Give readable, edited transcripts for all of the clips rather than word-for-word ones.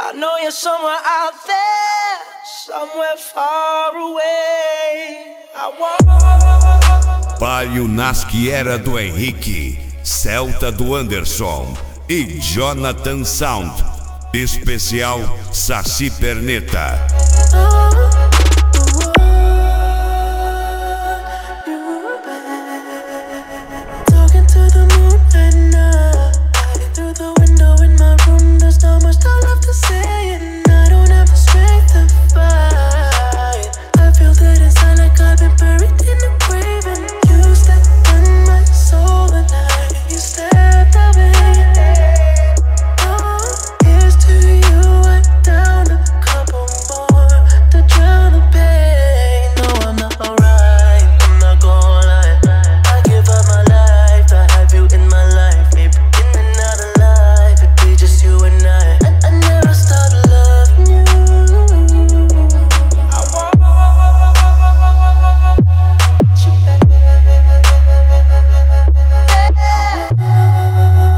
I know you're somewhere out there, somewhere far away. Palio Nasciera do Henrique, Celta do Anderson e Jonathan Sound. Especial Saci Perneta.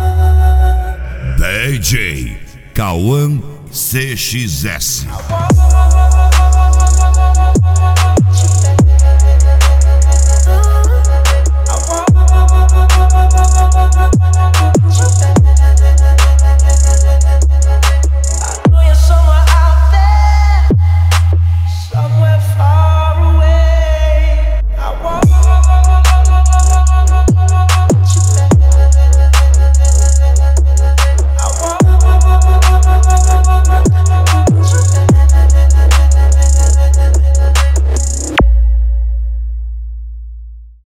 DJ Cauã CXS.